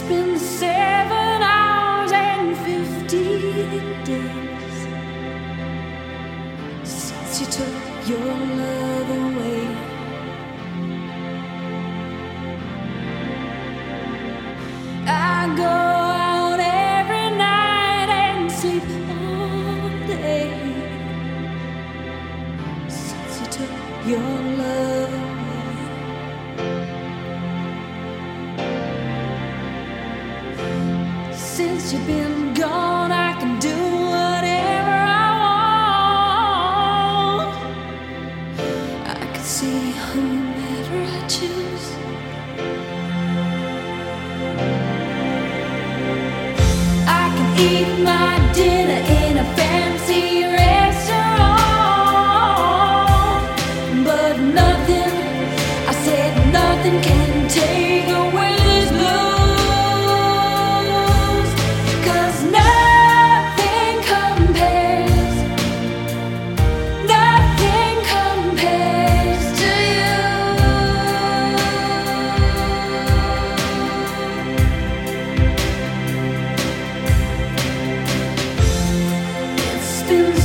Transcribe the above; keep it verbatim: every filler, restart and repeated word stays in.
been seven hours and fifty days since you took your love away. I go out every night and sleep all day since you took your love away. Since you've been gone, I can do whatever I want. I can see whomever I choose. I can eat my dinner in a fancy restaurant, but nothing, I said nothing can take away this blues. Been